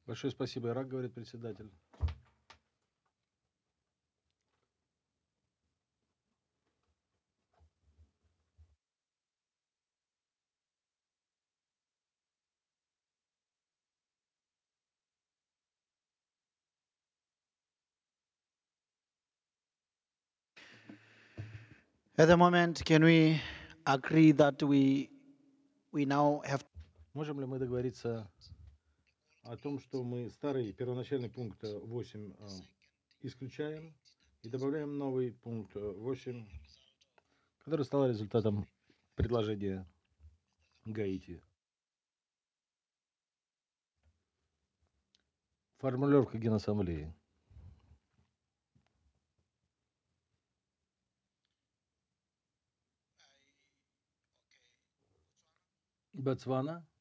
Большое спасибо, Ирак, говорит председатель. At the moment, can we agree that we now have Можем ли мы договориться о том, что мы старый первоначальный пункт 8 исключаем и добавляем новый пункт 8, который стал результатом предложения Гаити. Формулировка Генассамблеи. Ботсвана.